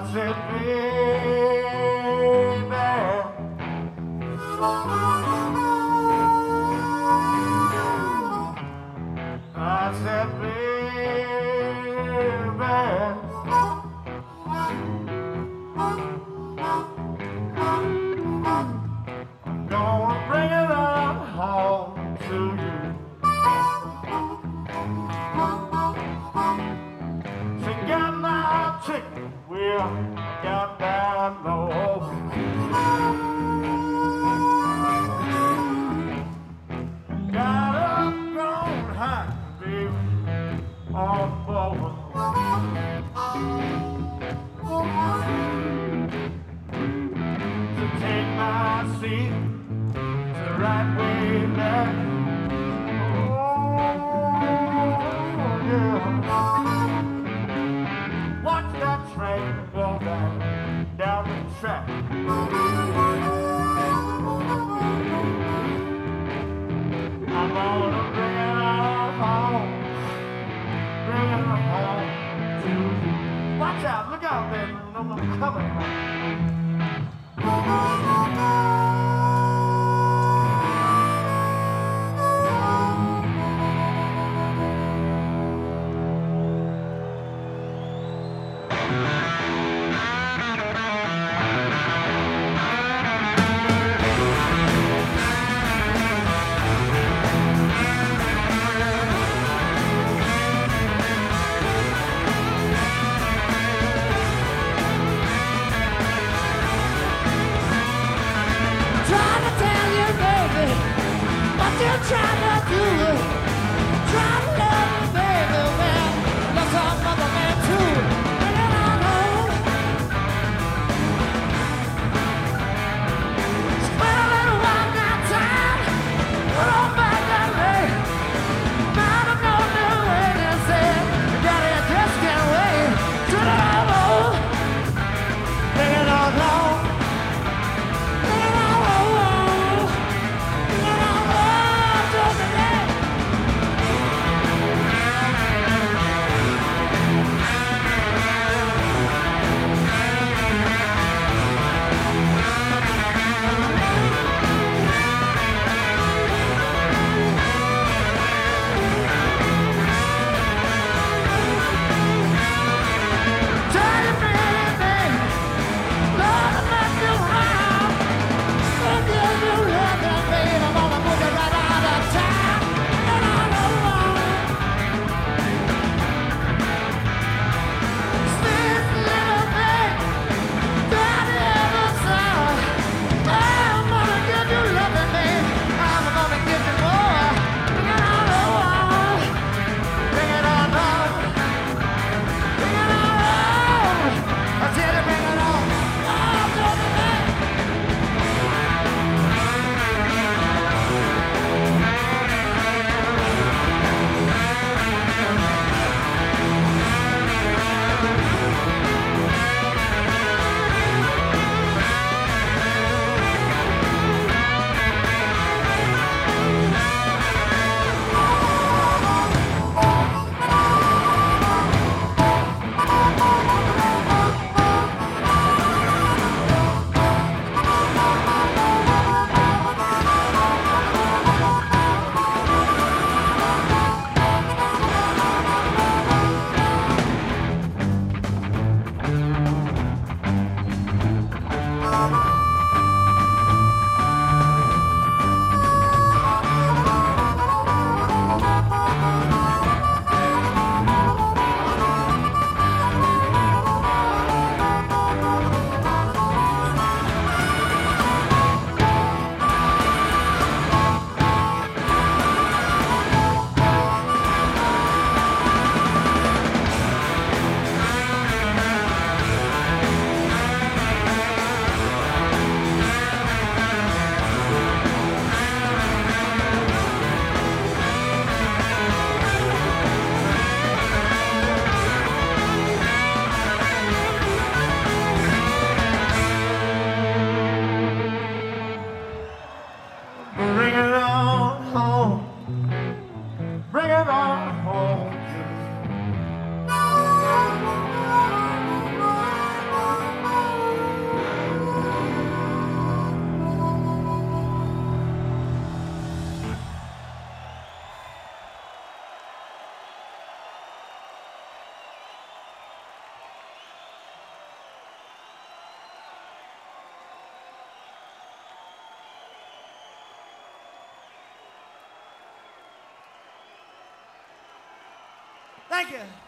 said, baby, I said, baby, I'm gonna bring it on home to you. She got my chicken wheel, got down low. Got a grown hot baby on board. To take my seat the right way back. Oh, yeah. Watch that train go down the track. I'm gonna bring it all home, bring it home to you. Watch out, look out there, I'm coming. Trying to do it, trying to love me, baby, well, love some other man too. Bring it on home. Spend a little while downtown, put on back that way. Now I know the way they said, Daddy, I just can't wait. Turn it on home. Bring it on home. Bring it on home. Bring it on home. Thank you.